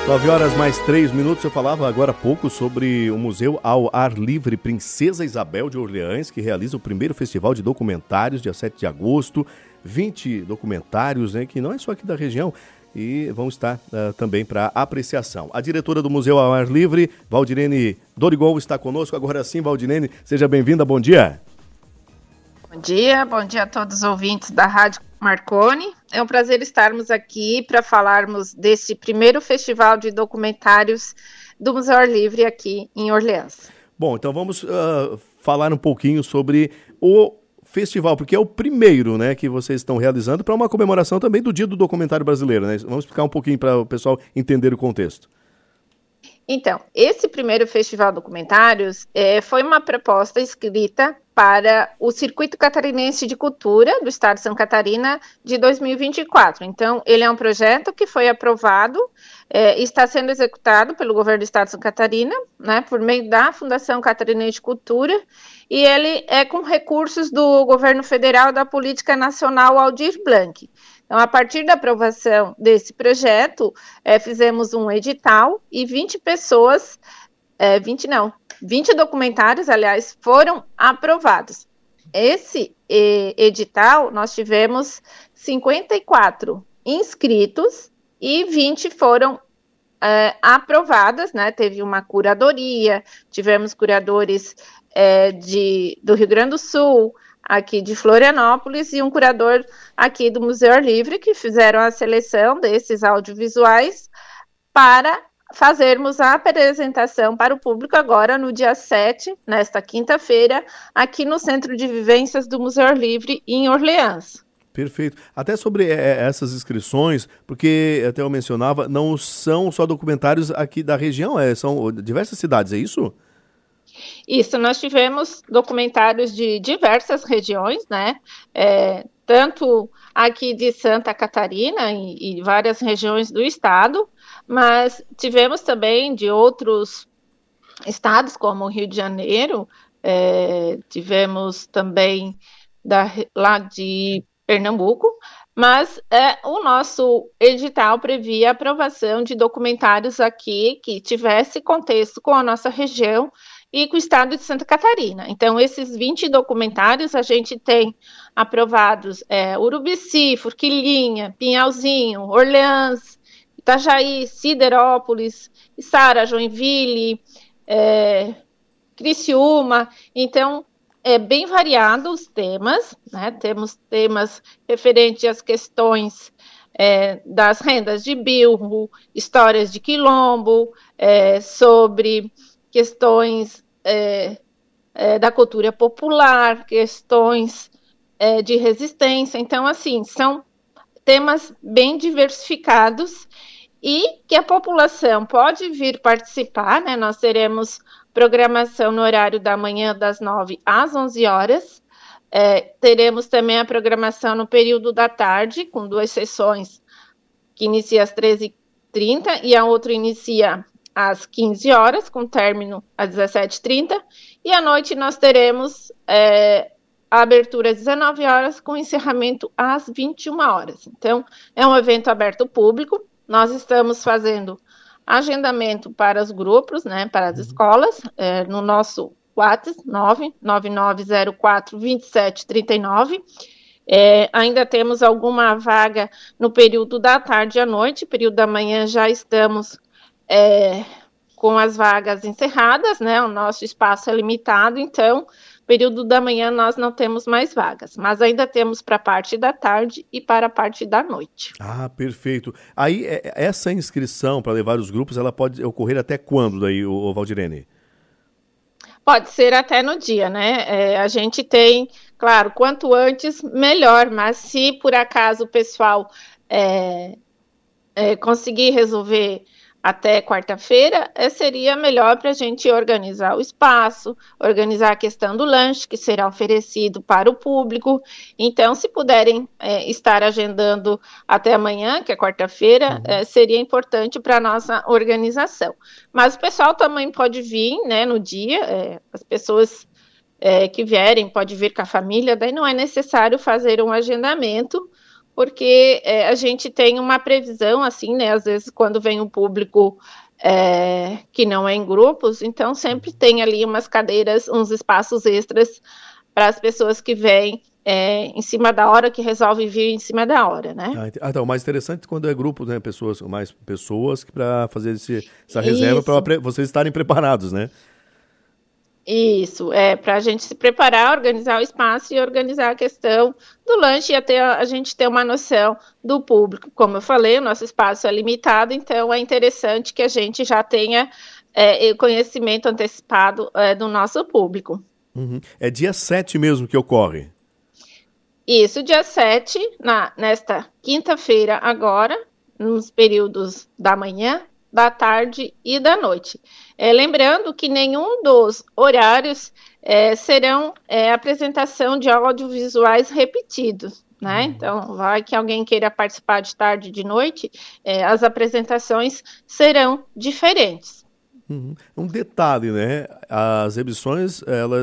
9h mais 3. Eu falava agora há pouco sobre o Museu ao Ar Livre Princesa Isabel de Orleans, que realiza o primeiro festival de documentários, dia 7 de agosto. 20 documentários, né, que não é só aqui da região, e vão estar também para apreciação. A diretora do Museu ao Ar Livre, Valdirene Dorigol, está conosco. Agora sim, Valdirene, seja bem-vinda, bom dia. Bom dia a todos os ouvintes da Rádio Marconi. É um prazer estarmos aqui para falarmos desse primeiro festival de documentários do Museu ao Ar Livre aqui em Orleans. Bom, então vamos falar um pouquinho sobre o festival, porque é o primeiro, né, que vocês estão realizando para uma comemoração também do Dia do Documentário Brasileiro, né? Vamos explicar um pouquinho para o pessoal entender o contexto. Então, esse primeiro Festival Documentários foi uma proposta escrita para o Circuito Catarinense de Cultura do Estado de Santa Catarina de 2024. Então, ele é um projeto que foi aprovado e está sendo executado pelo governo do Estado de Santa Catarina, né, por meio da Fundação Catarinense de Cultura, e ele é com recursos do governo federal da Política Nacional Aldir Blanc. Então, a partir da aprovação desse projeto, fizemos um edital e 20 documentários, aliás, foram aprovados. Esse edital, nós tivemos 54 inscritos e 20 foram aprovadas, né? Teve uma curadoria, tivemos curadores do Rio Grande do Sul, aqui de Florianópolis, e um curador aqui do Museu ao Ar Livre, que fizeram a seleção desses audiovisuais para fazermos a apresentação para o público agora no dia 7, nesta quinta-feira, aqui no Centro de Vivências do Museu ao Ar Livre, em Orleans. Perfeito. Até sobre essas inscrições, porque até eu mencionava, não são só documentários aqui da região, são diversas cidades, é isso? Isso, nós tivemos documentários de diversas regiões, né, tanto aqui de Santa Catarina e várias regiões do estado, mas tivemos também de outros estados, como o Rio de Janeiro, tivemos também lá de Pernambuco, mas o nosso edital previa a aprovação de documentários aqui que tivesse contexto com a nossa região e com o estado de Santa Catarina. Então, esses 20 documentários a gente tem aprovados Urubici, Forquilinha, Pinhalzinho, Orleans, Itajaí, Siderópolis, Içara, Joinville, Criciúma. Então, é bem variado os temas, né? Temos temas referentes às questões das rendas de bilro, histórias de quilombo, sobre questões da cultura popular, questões de resistência. Então, assim, são temas bem diversificados e que a população pode vir participar, né? Nós teremos programação no horário da manhã, das 9 às 11 horas. Teremos também a programação no período da tarde, com 2 sessões, que inicia às 13h30 e a outra inicia às 15 horas, com término às 17h30, e à noite nós teremos a abertura às 19 horas, com encerramento às 21 horas. Então, é um evento aberto ao público. Nós estamos fazendo agendamento para os grupos, né, para as escolas, no nosso WhatsApp, 999042739. Ainda temos alguma vaga no período da tarde e à noite, período da manhã já estamos com as vagas encerradas, né? O nosso espaço é limitado, então, período da manhã nós não temos mais vagas, mas ainda temos para a parte da tarde e para a parte da noite. Ah, perfeito. Aí, essa inscrição para levar os grupos, ela pode ocorrer até quando daí, o Valdirene? Pode ser até no dia, né? A gente tem, claro, quanto antes, melhor, mas se por acaso o pessoal conseguir resolver até quarta-feira, seria melhor para a gente organizar o espaço, organizar a questão do lanche, que será oferecido para o público. Então, se puderem estar agendando até amanhã, que é quarta-feira, seria importante para a nossa organização. Mas o pessoal também pode vir, né, no dia, as pessoas que vierem, pode vir com a família, daí não é necessário fazer um agendamento, porque a gente tem uma previsão, assim, né? Às vezes, quando vem um público que não é em grupos, então sempre tem ali umas cadeiras, uns espaços extras para as pessoas que vêm em cima da hora, que resolvem vir em cima da hora, né? Então, o mais interessante quando é grupo, né? Mais pessoas para fazer essa reserva para vocês estarem preparados, né? Isso, para a gente se preparar, organizar o espaço e organizar a questão do lanche e até a gente ter uma noção do público. Como eu falei, o nosso espaço é limitado, então é interessante que a gente já tenha conhecimento antecipado do nosso público. Uhum. É dia 7 mesmo que ocorre? Isso, dia 7, nesta quinta-feira agora, nos períodos da manhã, da tarde e da noite. Lembrando que nenhum dos horários serão apresentação de audiovisuais repetidos, né? Então, vai que alguém queira participar de tarde e de noite, as apresentações serão diferentes. Um detalhe, né? As exibições,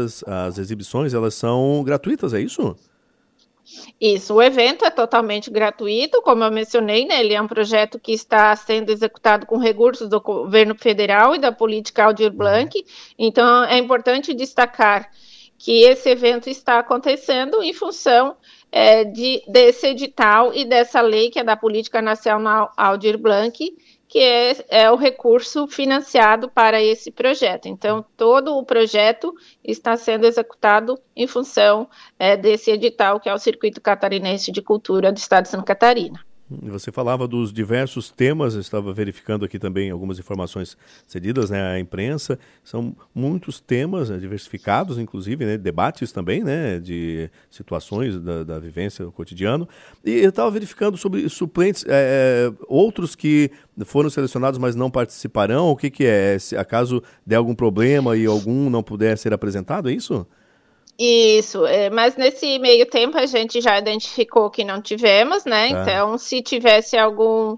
elas são gratuitas, é isso? Isso, o evento é totalmente gratuito, como eu mencionei, né, ele é um projeto que está sendo executado com recursos do governo federal e da política Aldir Blanc, então é importante destacar que esse evento está acontecendo em função desse edital e dessa lei que é da Política Nacional Aldir Blanc, que é o recurso financiado para esse projeto. Então, todo o projeto está sendo executado em função desse edital, que é o Circuito Catarinense de Cultura do Estado de Santa Catarina. Você falava dos diversos temas, eu estava verificando aqui também algumas informações cedidas, né, à imprensa. São muitos temas, diversificados, inclusive, né, debates também, né, de situações da vivência do cotidiano. E eu estava verificando sobre suplentes, outros que foram selecionados, mas não participarão. O que é? Se acaso der algum problema e algum não puder ser apresentado, é isso? Isso, mas nesse meio tempo a gente já identificou que não tivemos, né? Então, se tivesse alguma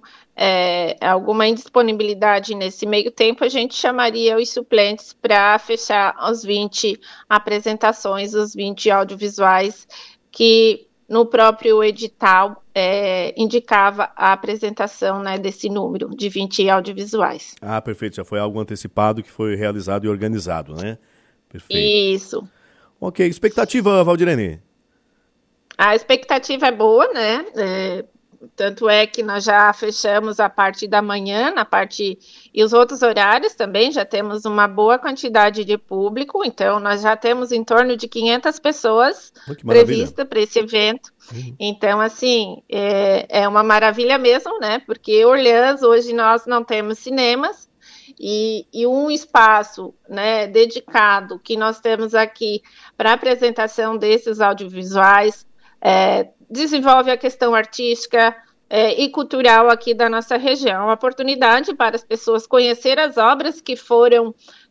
indisponibilidade nesse meio tempo, a gente chamaria os suplentes para fechar as 20 apresentações, os 20 audiovisuais que no próprio edital indicava a apresentação, né, desse número de 20 audiovisuais. Ah, perfeito, já foi algo antecipado que foi realizado e organizado, né? Perfeito. Isso. Ok, expectativa, Valdirene? A expectativa é boa, né? Tanto é que nós já fechamos a parte da manhã, e os outros horários também, já temos uma boa quantidade de público, então nós já temos em torno de 500 pessoas previstas para esse evento. Então, assim, é uma maravilha mesmo, né? Porque Orleans, hoje nós não temos cinemas, e um espaço, né, dedicado que nós temos aqui para a apresentação desses audiovisuais, desenvolve a questão artística e cultural aqui da nossa região. Uma oportunidade para as pessoas conhecer as obras que foram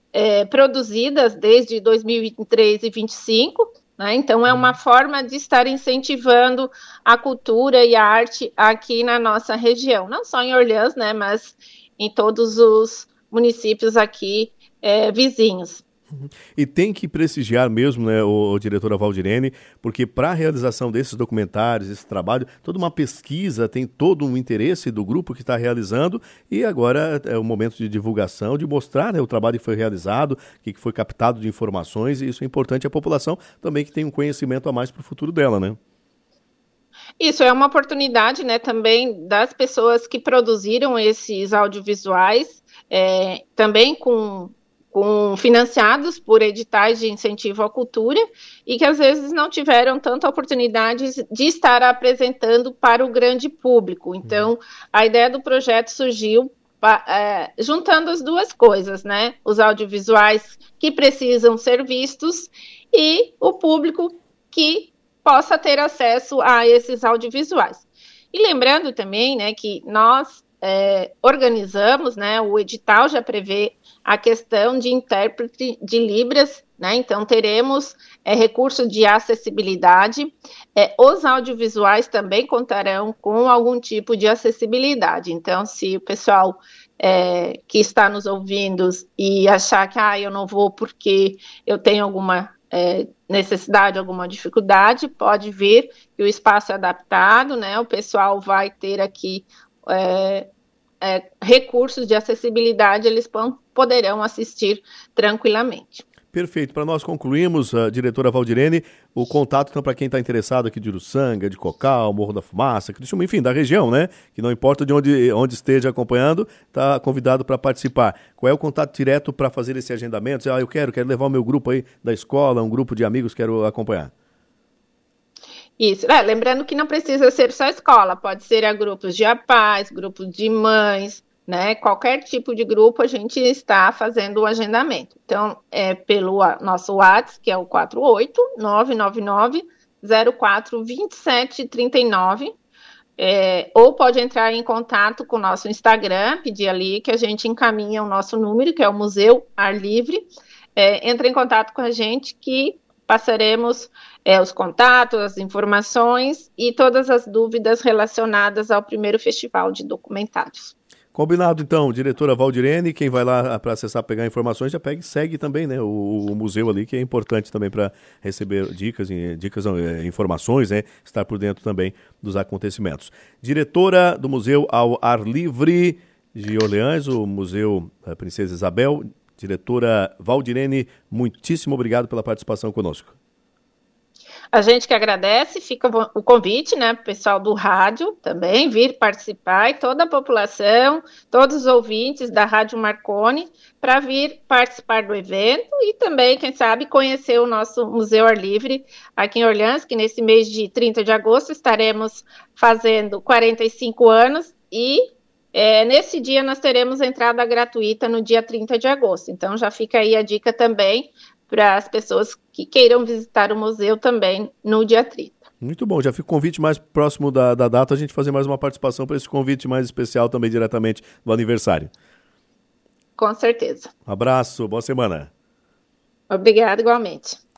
produzidas desde 2023 e 2025, né? Então, é uma forma de estar incentivando a cultura e a arte aqui na nossa região, não só em Orleans, né, mas em todos os municípios aqui vizinhos. E tem que prestigiar mesmo, né, o diretora Valdirene, porque para a realização desses documentários, esse trabalho, toda uma pesquisa, tem todo um interesse do grupo que está realizando, e agora é o momento de divulgação, de mostrar, né, o trabalho que foi realizado, o que foi captado de informações, e isso é importante à população também, que tem um conhecimento a mais para o futuro dela, né? Isso é uma oportunidade, né, também das pessoas que produziram esses audiovisuais, também com financiados por editais de incentivo à cultura e que às vezes não tiveram tanta oportunidade de estar apresentando para o grande público. Então, a ideia do projeto surgiu juntando as duas coisas, né? Os audiovisuais que precisam ser vistos e o público que possa ter acesso a esses audiovisuais. E lembrando também, né, que nós organizamos, né, o edital já prevê a questão de intérprete de Libras, né, então teremos recurso de acessibilidade, os audiovisuais também contarão com algum tipo de acessibilidade, então se o pessoal que está nos ouvindo e achar que eu não vou porque eu tenho alguma necessidade, alguma dificuldade, pode vir, que o espaço é adaptado, né? O pessoal vai ter aqui recursos de acessibilidade, eles poderão assistir tranquilamente. Perfeito. Para nós concluirmos, a diretora Valdirene, o contato, então, para quem está interessado aqui de Uruçanga, de Cocal, Morro da Fumaça, Criciúma, enfim, da região, né? Que não importa de onde esteja acompanhando, está convidado para participar. Qual é o contato direto para fazer esse agendamento? Eu quero levar o meu grupo aí da escola, um grupo de amigos, quero acompanhar. Isso, lembrando que não precisa ser só escola, pode ser a grupos de pais, grupos de mães, né? Qualquer tipo de grupo a gente está fazendo o agendamento. Então, pelo nosso WhatsApp, que é o 48999042739, ou pode entrar em contato com o nosso Instagram, pedir ali que a gente encaminha o nosso número, que é o Museu Ar Livre. Entra em contato com a gente que passaremos os contatos, as informações e todas as dúvidas relacionadas ao primeiro festival de documentários. Combinado, então, diretora Valdirene, quem vai lá para acessar, pegar informações, já pega e segue também, né, o museu ali, que é importante também para receber informações, né, estar por dentro também dos acontecimentos. Diretora do Museu ao Ar Livre de Orleans, o Museu Princesa Isabel, diretora Valdirene, muitíssimo obrigado pela participação conosco. A gente que agradece, fica o convite, né, para o pessoal do rádio também vir participar e toda a população, todos os ouvintes da Rádio Marconi, para vir participar do evento e também, quem sabe, conhecer o nosso Museu Ar Livre aqui em Orleans, que nesse mês de 30 de agosto estaremos fazendo 45 anos e nesse dia nós teremos entrada gratuita no dia 30 de agosto. Então já fica aí a dica também para as pessoas que queiram visitar o museu também no dia 30. Muito bom, já fica o convite mais próximo da data, a gente fazer mais uma participação para esse convite mais especial também diretamente do aniversário. Com certeza. Um abraço, boa semana. Obrigada, igualmente.